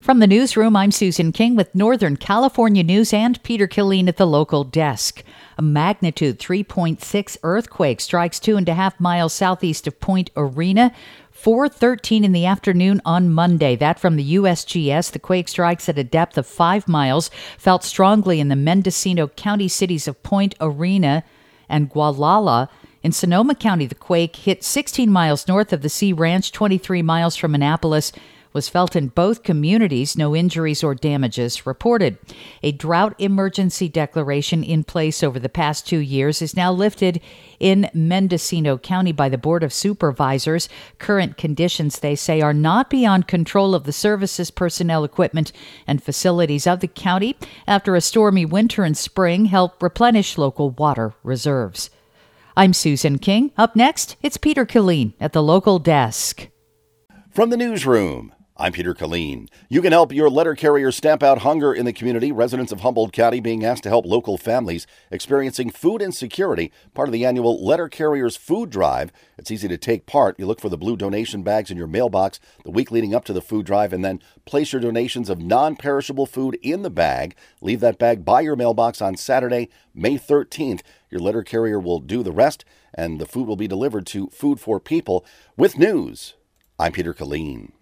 From the newsroom, I'm Susan King with Northern California News and Peter Killeen at the local desk. A magnitude 3.6 earthquake strikes 2.5 miles southeast of Point Arena. 4:13 in the afternoon on Monday. That from the USGS. The quake strikes at a depth of 5 miles, felt strongly in the Mendocino County cities of Point Arena and Gualala. In Sonoma County, the quake hit 16 miles north of the Sea Ranch, 23 miles from Annapolis. Was felt in both communities. No injuries or damages reported. A drought emergency declaration in place over the past 2 years is now lifted in Mendocino County by the Board of Supervisors. Current conditions, they say, are not beyond control of the services, personnel, equipment, and facilities of the county after a stormy winter and spring help replenish local water reserves. I'm Susan King. Up next, it's Peter Killeen at the local desk. From the newsroom, I'm Peter Killeen. You can help your letter carrier stamp out hunger in the community. Residents of Humboldt County being asked to help local families experiencing food insecurity, part of the annual Letter Carriers Food Drive. It's easy to take part. You look for the blue donation bags in your mailbox the week leading up to the food drive and then place your donations of non-perishable food in the bag. Leave that bag by your mailbox on Saturday, May 13th. Your letter carrier will do the rest, and the food will be delivered to Food for People. With news, I'm Peter Killeen.